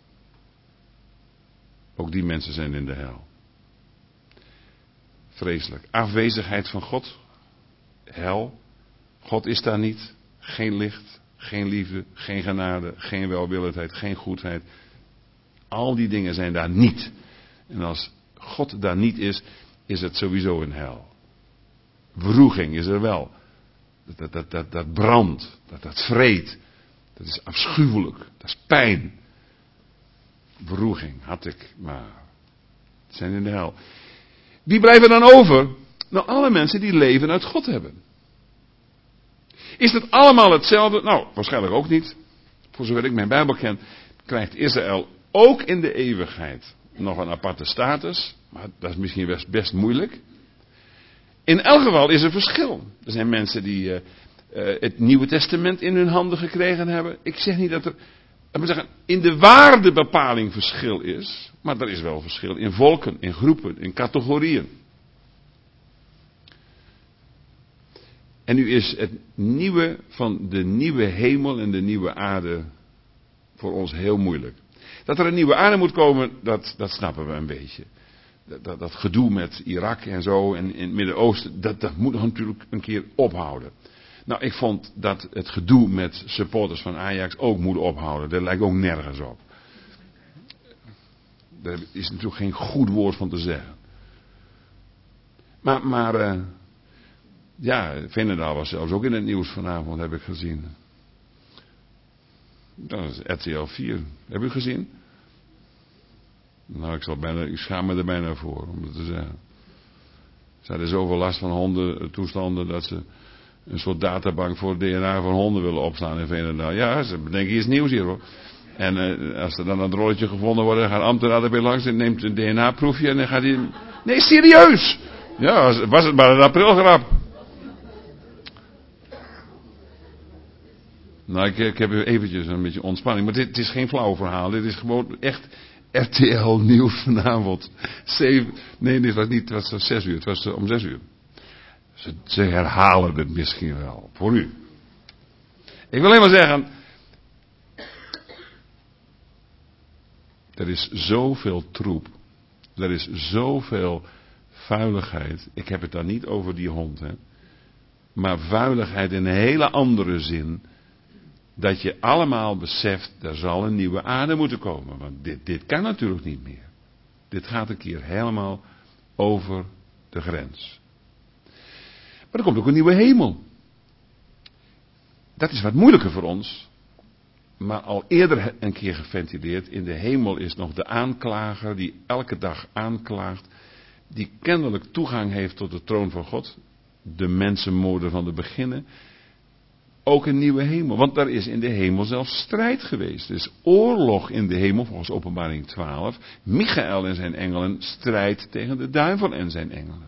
Ook die mensen zijn in de hel. Vreselijk. Afwezigheid van God. Hel. God is daar niet. Geen licht, geen liefde, geen genade, geen welwillendheid, geen goedheid. Al die dingen zijn daar niet. En als God daar niet is, is het sowieso een hel. Wroeging is er wel. Dat, dat, dat, dat, dat brandt, dat, dat vreet. Dat is afschuwelijk, dat is pijn. Wroeging had ik, maar het zijn in de hel. Wie blijven dan over? Nou, alle mensen die leven uit God hebben. Is dat allemaal hetzelfde? Nou, waarschijnlijk ook niet. Voor zover ik mijn Bijbel ken, krijgt Israël ook in de eeuwigheid nog een aparte status. Maar dat is misschien best, best moeilijk. In elk geval is er verschil. Er zijn mensen die uh, uh, het Nieuwe Testament in hun handen gekregen hebben. Ik zeg niet dat er, laat maar zeggen, in de waardebepaling verschil is. Maar er is wel verschil in volken, in groepen, in categorieën. En nu is het nieuwe van de nieuwe hemel en de nieuwe aarde voor ons heel moeilijk. Dat er een nieuwe aarde moet komen, dat, dat snappen we een beetje. Dat, dat, dat gedoe met Irak en zo en in het Midden-Oosten, dat, dat moet natuurlijk een keer ophouden. Nou, ik vond dat het gedoe met supporters van Ajax ook moet ophouden. Dat lijkt ook nergens op. Daar is natuurlijk geen goed woord van te zeggen. Maar, maar uh, ja, Veenendaal was zelfs ook in het nieuws vanavond, heb ik gezien. Dat is R T L vier. Heb u gezien? Nou, ik, zal bijna, ik schaam me er bijna voor, om het te zeggen. Ze hadden zoveel last van hondentoestanden dat ze een soort databank voor D N A van honden willen opslaan in Veenendaal. Ja, ze bedenken iets nieuws hier hoor. En uh, als er dan een rolletje gevonden wordt, dan gaat ambtenaar er weer langs en neemt een D N A-proefje en dan gaat hij... Nee, serieus! Ja, was, was het maar een aprilgrap. Nou, ik, ik heb eventjes een beetje ontspanning. Maar dit, dit is geen flauw verhaal. Dit is gewoon echt R T L nieuws vanavond. Zeven, nee, dit was niet. Het was zes uur. Het was uh, om zes uur. Ze, ze herhalen het misschien wel. Voor u. Ik wil alleen maar zeggen. Er is zoveel troep. Er is zoveel vuiligheid. Ik heb het dan niet over die hond. Hè. Maar vuiligheid in een hele andere zin. Dat je allemaal beseft, er zal een nieuwe aarde moeten komen. Want dit, dit kan natuurlijk niet meer. Dit gaat een keer helemaal over de grens. Maar er komt ook een nieuwe hemel. Dat is wat moeilijker voor ons. maar al eerder een keer geventileerd. In de hemel is nog de aanklager die elke dag aanklaagt. Die kennelijk toegang heeft tot de troon van God. De mensenmoorden van de beginnen. Ook een nieuwe hemel. Want daar is in de hemel zelfs strijd geweest. Er is oorlog in de hemel volgens Openbaring twaalf. Michael en zijn engelen strijdt tegen de duivel en zijn engelen.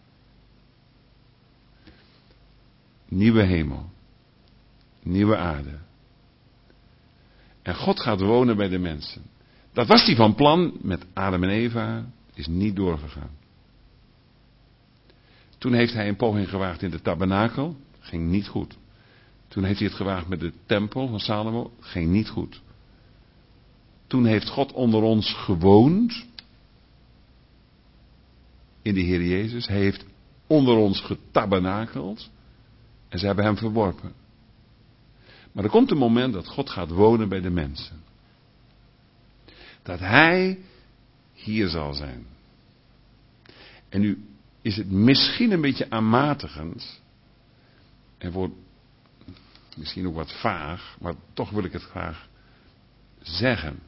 Nieuwe hemel. Nieuwe aarde. En God gaat wonen bij de mensen. Dat was hij van plan met Adam en Eva. Is niet doorgegaan. Toen heeft hij een poging gewaagd in de tabernakel. Ging niet goed. Toen heeft hij het gewaagd met de tempel van Salomo. Ging niet goed. Toen heeft God onder ons gewoond. In de Heer Jezus. Hij heeft onder ons getabernakeld. En ze hebben hem verworpen. Maar er komt een moment dat God gaat wonen bij de mensen. Dat hij hier zal zijn. En nu is het misschien een beetje aanmatigend. En wordt misschien ook wat vaag. Maar toch wil ik het graag zeggen.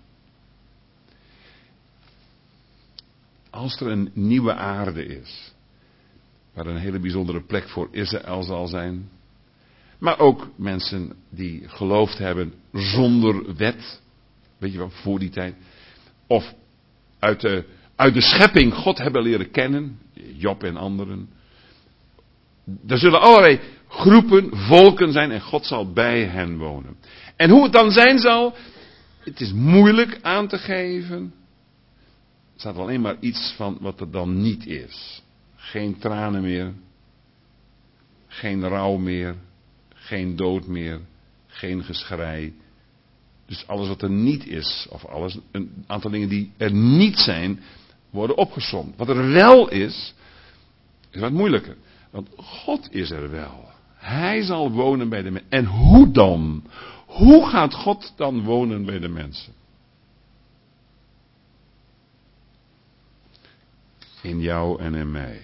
Als er een nieuwe aarde is. Waar een hele bijzondere plek voor Israël zal zijn. Maar ook mensen die geloofd hebben zonder wet. Weet je wel, voor die tijd. Of uit de, uit de schepping God hebben leren kennen. Job en anderen. Er zullen allerlei groepen, volken zijn en God zal bij hen wonen. En hoe het dan zijn zal, het is moeilijk aan te geven. Er staat alleen maar iets van wat er dan niet is. Geen tranen meer. Geen rouw meer. Geen dood meer. Geen geschrei. Dus alles wat er niet is, of alles, een aantal dingen die er niet zijn, worden opgesomd. Wat er wel is, is wat moeilijker. Want God is er wel. Hij zal wonen bij de mensen. En hoe dan? Hoe gaat God dan wonen bij de mensen? In jou en in mij.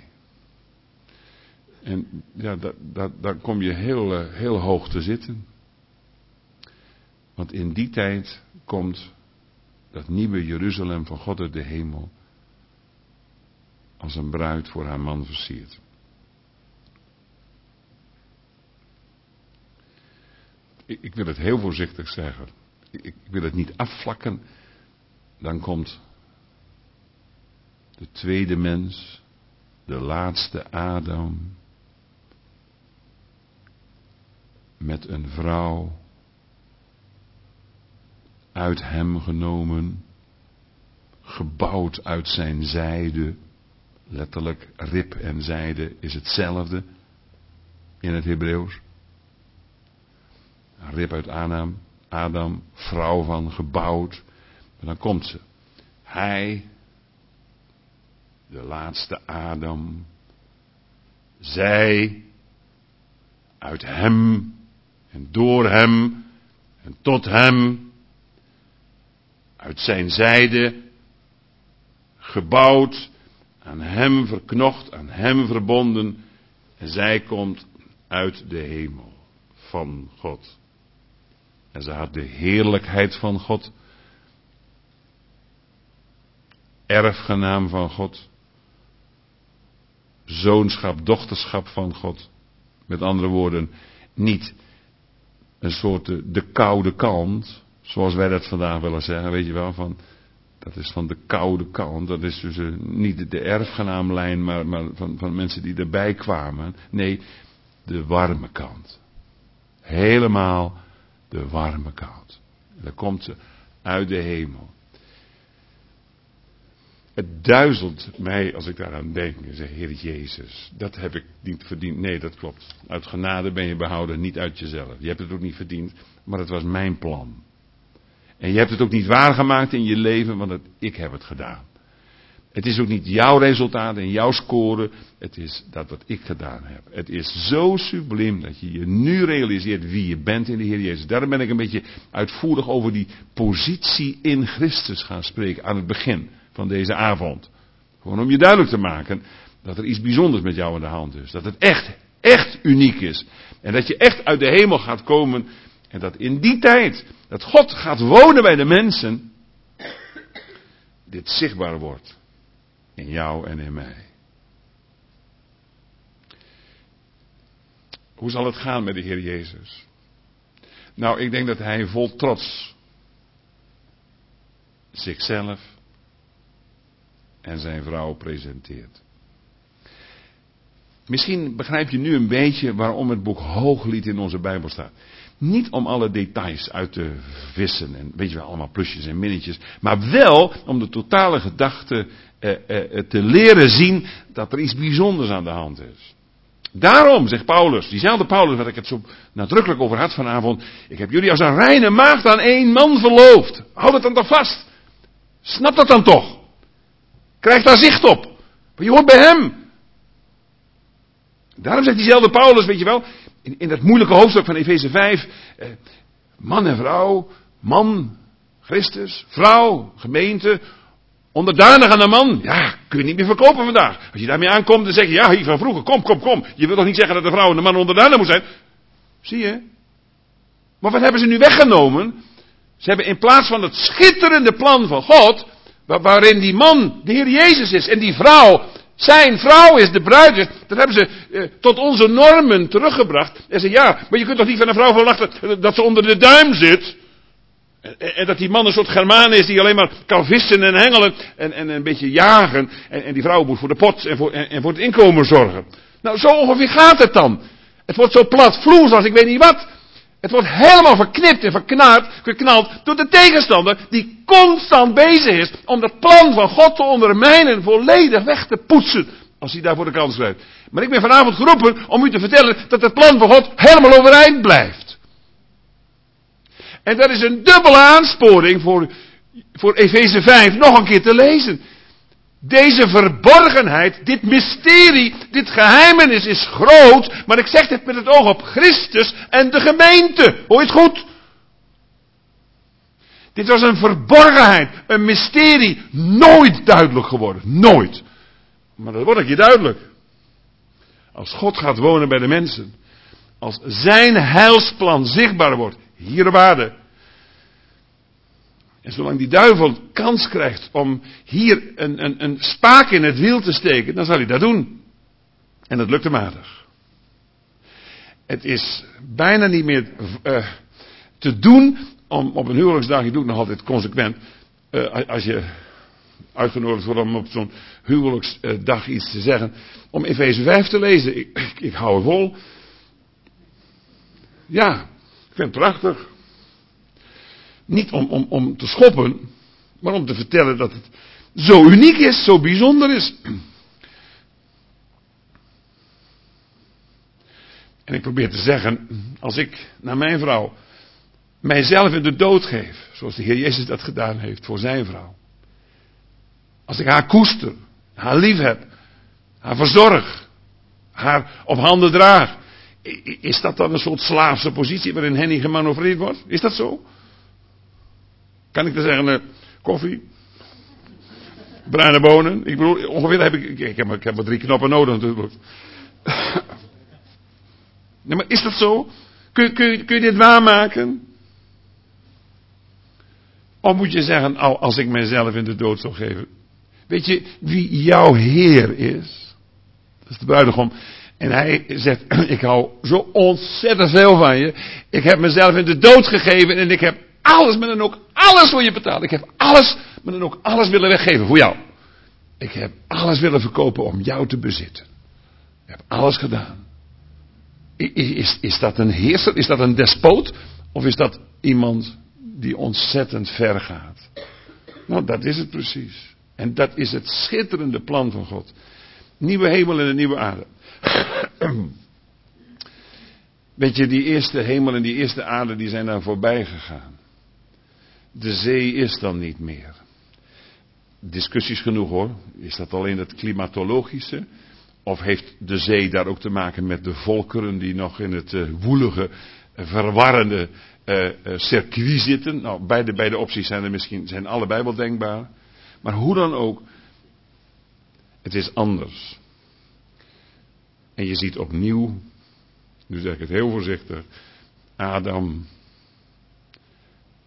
En ja, dat, dat, daar kom je heel, uh, heel hoog te zitten. Want in die tijd komt dat nieuwe Jeruzalem van God uit de hemel als een bruid voor haar man versierd. Ik, ik wil het heel voorzichtig zeggen. Ik, ik wil het niet afvlakken. Dan komt de tweede mens, de laatste Adam, met een vrouw, uit hem genomen, gebouwd uit zijn zijde, letterlijk rib en zijde is hetzelfde in het Hebreeuws. Een rib uit Adam, Adam, vrouw van gebouwd, en dan komt ze. Hij, de laatste Adam, zij, uit hem en door hem en tot hem, uit zijn zijde, gebouwd, aan hem verknocht, aan hem verbonden. En zij komt uit de hemel van God. En ze had de heerlijkheid van God. Erfgenaam van God. Zoonschap, dochterschap van God. Met andere woorden, niet een soort de, de koude kant. Zoals wij dat vandaag willen zeggen, weet je wel, van, dat is van de koude kant. Dat is dus uh, niet de erfgenaamlijn, maar, maar van, van mensen die erbij kwamen. Nee, de warme kant. Helemaal de warme kant. Daar komt ze uit de hemel. Het duizelt mij als ik daaraan denk en zeg, Heer Jezus, dat heb ik niet verdiend. Nee, dat klopt. Uit genade ben je behouden, niet uit jezelf. Je hebt het ook niet verdiend, maar het was mijn plan. En je hebt het ook niet waargemaakt in je leven, want het, ik heb het gedaan. Het is ook niet jouw resultaat en jouw score. Het is dat wat ik gedaan heb. Het is zo subliem dat je je nu realiseert wie je bent in de Heer Jezus. Daarom ben ik een beetje uitvoerig over die positie in Christus gaan spreken aan het begin van deze avond. Gewoon om je duidelijk te maken dat er iets bijzonders met jou aan de hand is. Dat het echt, echt uniek is. En dat je echt uit de hemel gaat komen En dat in die tijd, dat God gaat wonen bij de mensen, dit zichtbaar wordt. In jou en in mij. Hoe zal het gaan met de Heer Jezus? Nou, ik denk dat hij vol trots zichzelf en zijn vrouw presenteert. Misschien begrijp je nu een beetje waarom het boek Hooglied in onze Bijbel staat. Niet om alle details uit te vissen en weet je wel, allemaal plusjes en minnetjes. Maar wel om de totale gedachte eh, eh, te leren zien dat er iets bijzonders aan de hand is. Daarom, zegt Paulus, diezelfde Paulus waar ik het zo nadrukkelijk over had vanavond. Ik heb jullie als een reine maagd aan één man verloofd. Houd het dan toch vast. Snap dat dan toch. Krijg daar zicht op. Maar je hoort bij hem. Daarom zegt diezelfde Paulus, weet je wel, in, in dat moeilijke hoofdstuk van Efeze vijf, eh, man en vrouw, man, Christus, vrouw, gemeente, onderdanig aan de man, ja, kun je niet meer verkopen vandaag. Als je daarmee aankomt, dan zeg je, ja, hier van vroeger, kom, kom, kom. Je wil toch niet zeggen dat de vrouw en de man onderdanig moet zijn? Zie je? Maar wat hebben ze nu weggenomen? Ze hebben in plaats van het schitterende plan van God, waar, waarin die man de Heer Jezus is en die vrouw zijn vrouw is, de bruid is, dat hebben ze eh, tot onze normen teruggebracht. En ze ja, maar je kunt toch niet van een vrouw verwachten dat ze onder de duim zit. En, en dat die man een soort Germaan is die alleen maar kan vissen en hengelen en, en een beetje jagen. En, en die vrouw moet voor de pot en voor, en, en voor het inkomen zorgen. Nou, zo ongeveer gaat het dan. Het wordt zo platvloers als ik weet niet wat. Het wordt helemaal verknipt en verknaard, geknald door de tegenstander die constant bezig is om dat plan van God te ondermijnen volledig weg te poetsen. Als hij daar voor de kans schrijft. Maar ik ben vanavond geroepen om u te vertellen dat het plan van God helemaal overeind blijft. En dat is een dubbele aansporing voor, voor Efeze vijf nog een keer te lezen. Deze verborgenheid, dit mysterie, dit geheimenis is groot, maar ik zeg dit met het oog op Christus en de gemeente. Hoor je het goed? Dit was een verborgenheid, een mysterie, nooit duidelijk geworden, nooit. Maar dat wordt een keer duidelijk. Als God gaat wonen bij de mensen, als zijn heilsplan zichtbaar wordt, hier op aarde. En zolang die duivel kans krijgt om hier een, een, een spaak in het wiel te steken, dan zal hij dat doen. En dat lukt hem aardig. Het is bijna niet meer uh, te doen om op een huwelijksdag, je doet nog altijd consequent, uh, als je uitgenodigd wordt om op zo'n huwelijksdag iets te zeggen, om Efeze vijf te lezen. Ik, ik, ik hou het vol. Ja, ik vind het prachtig. Niet om, om, om te schoppen, maar om te vertellen dat het zo uniek is, zo bijzonder is. En ik probeer te zeggen, als ik naar mijn vrouw mijzelf in de dood geef, zoals de Heer Jezus dat gedaan heeft voor zijn vrouw. Als ik haar koester, haar lief heb, haar verzorg, haar op handen draag. Is dat dan een soort slaafse positie waarin Henny gemanoeuvreerd wordt? Is dat zo? Kan ik dan zeggen, uh, koffie, bruine bonen? Ik bedoel, ongeveer heb ik, ik heb, ik heb maar drie knoppen nodig natuurlijk. Nee, maar is dat zo? Kun, kun, kun je dit waarmaken? Of moet je zeggen, als ik mijzelf in de dood zou geven. Weet je wie jouw Heer is? Dat is de bruidegom. En hij zegt, ik hou zo ontzettend veel van je. Ik heb mezelf in de dood gegeven en ik heb alles, maar dan ook alles voor je betaald. Ik heb alles, maar dan ook alles willen weggeven voor jou. Ik heb alles willen verkopen om jou te bezitten. Ik heb alles gedaan. Is, is dat een heerser? Is dat een despoot? Of is dat iemand die ontzettend ver gaat? Nou, dat is het precies. En dat is het schitterende plan van God. Nieuwe hemel en een nieuwe aarde. Weet je, die eerste hemel en die eerste aarde, die zijn daar voorbij gegaan. De zee is dan niet meer. Discussies genoeg hoor. Is dat alleen het klimatologische? Of heeft de zee daar ook te maken met de volkeren die nog in het uh, woelige, uh, verwarrende uh, uh, circuit zitten? Nou, beide, beide opties zijn er misschien, zijn allebei wel denkbaar. Maar hoe dan ook, het is anders. En je ziet opnieuw, nu zeg ik het heel voorzichtig, Adam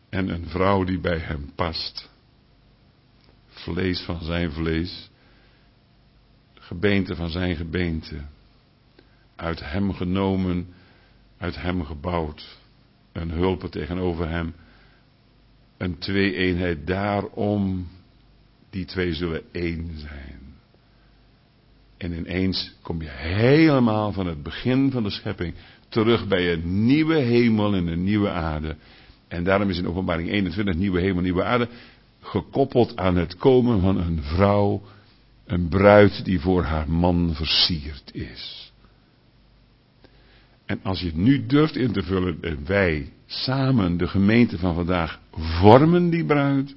en een vrouw die bij hem past. Vlees van zijn vlees, gebeente van zijn gebeente, uit hem genomen, uit hem gebouwd, een hulp tegenover hem, een twee-eenheid, daarom die twee zullen één zijn. En ineens kom je helemaal van het begin van de schepping terug bij een nieuwe hemel en een nieuwe aarde. En daarom is in Openbaring eenentwintig nieuwe hemel, nieuwe aarde gekoppeld aan het komen van een vrouw, een bruid die voor haar man versierd is. En als je het nu durft in te vullen, en wij samen, de gemeente van vandaag, vormen die bruid.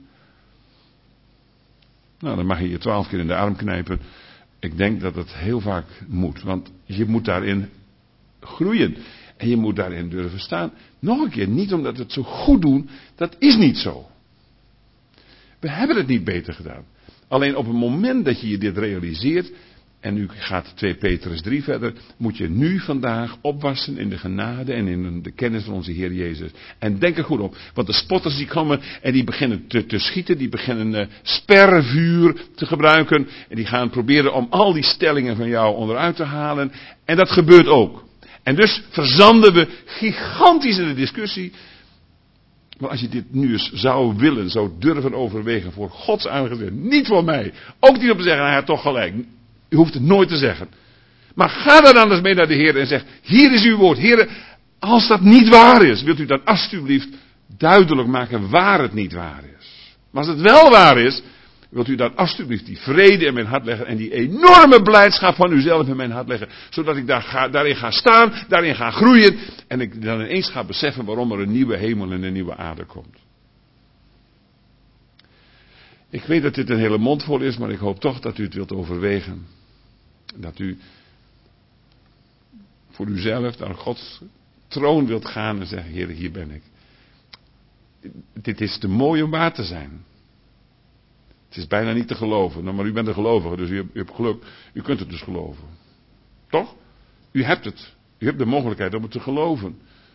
Nou, dan mag je je twaalf keer in de arm knijpen. Ik denk dat het heel vaak moet, want je moet daarin groeien. En je moet daarin durven staan. Nog een keer, niet omdat we het zo goed doen, dat is niet zo. We hebben het niet beter gedaan. Alleen op het moment dat je je dit realiseert, en nu gaat twee Petrus drie verder, moet je nu vandaag opwassen in de genade en in de kennis van onze Heer Jezus. En denk er goed op, want de spotters die komen en die beginnen te, te schieten, die beginnen uh, spervuur te gebruiken. En die gaan proberen om al die stellingen van jou onderuit te halen. En dat gebeurt ook. En dus verzanden we gigantisch in de discussie. Maar als je dit nu eens zou willen, zou durven overwegen voor Gods aangezicht, niet voor mij. Ook niet om te zeggen, hij had toch gelijk. U hoeft het nooit te zeggen. Maar ga dan anders mee naar de Heer en zeg, hier is uw woord. Heer, als dat niet waar is, wilt u dan alsjeblieft duidelijk maken waar het niet waar is. Maar als het wel waar is, wilt u dan alsjeblieft die vrede in mijn hart leggen en die enorme blijdschap van uzelf in mijn hart leggen. Zodat ik daar ga, daarin ga staan, daarin ga groeien en ik dan ineens ga beseffen waarom er een nieuwe hemel en een nieuwe aarde komt. Ik weet dat dit een hele mond vol is, maar ik hoop toch dat u het wilt overwegen. Dat u voor uzelf naar Gods troon wilt gaan en zeggen, Heer, hier ben ik. Dit is te mooi om waar te zijn. Het is bijna niet te geloven. Nou, maar u bent een gelovige, dus u hebt, u hebt geluk. U kunt het dus geloven. Toch? U hebt het. U hebt de mogelijkheid om het te geloven.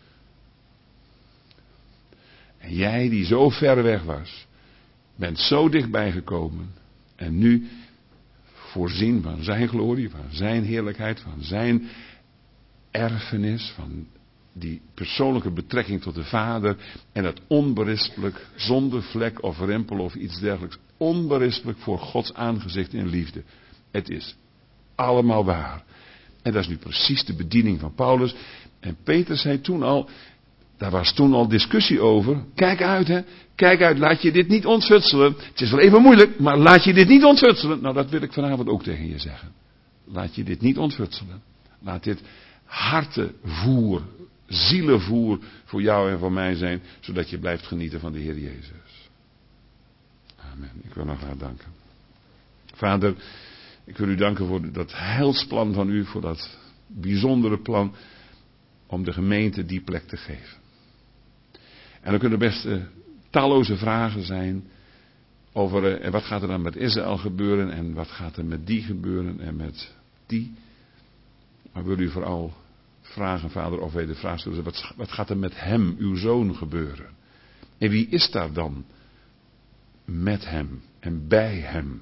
En jij die zo ver weg was, bent zo dichtbij gekomen. En nu voorzien van zijn glorie, van zijn heerlijkheid, van zijn erfenis, van die persoonlijke betrekking tot de Vader. En dat onberispelijk, zonder vlek of rimpel of iets dergelijks. Onberispelijk voor Gods aangezicht in liefde. Het is allemaal waar. En dat is nu precies de bediening van Paulus. En Peter zei toen al, daar was toen al discussie over. Kijk uit, hè. Kijk uit, laat je dit niet ontfutselen. Het is wel even moeilijk, maar laat je dit niet ontfutselen. Nou, dat wil ik vanavond ook tegen je zeggen. Laat je dit niet ontfutselen. Laat dit hartevoer, zielenvoer voor jou en voor mij zijn, zodat je blijft genieten van de Heer Jezus. Amen. Ik wil nog graag danken. Vader, ik wil u danken voor dat heilsplan van u, voor dat bijzondere plan om de gemeente die plek te geven. En er kunnen best uh, talloze vragen zijn over uh, wat gaat er dan met Israël gebeuren en wat gaat er met die gebeuren en met die. Maar wil u vooral vragen, Vader, of wij de vraag zullen stellen, wat, wat gaat er met hem, uw zoon, gebeuren? En wie is daar dan met hem en bij hem?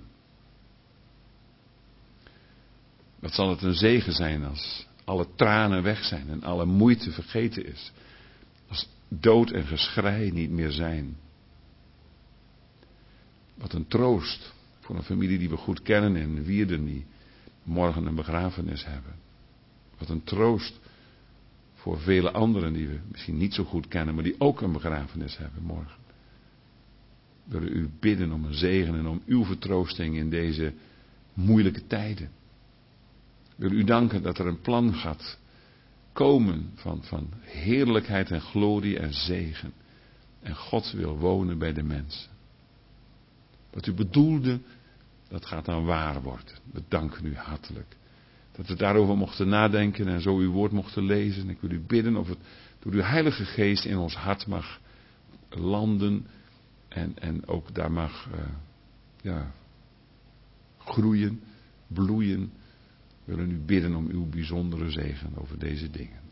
Wat zal het een zegen zijn als alle tranen weg zijn en alle moeite vergeten is. Als dood en geschrei niet meer zijn. Wat een troost voor een familie die we goed kennen en Wierden die morgen een begrafenis hebben. Wat een troost voor vele anderen die we misschien niet zo goed kennen, maar die ook een begrafenis hebben morgen. We willen u bidden om een zegen en om uw vertroosting in deze moeilijke tijden. We willen u danken dat er een plan gaat komen van, van heerlijkheid en glorie en zegen. En God wil wonen bij de mensen. Wat u bedoelde, dat gaat dan waar worden. We danken u hartelijk. Dat we daarover mochten nadenken en zo uw woord mochten lezen. Ik wil u bidden of het door uw Heilige Geest in ons hart mag landen. En, en ook daar mag uh, ja, groeien, bloeien. We willen u bidden om uw bijzondere zegen over deze dingen.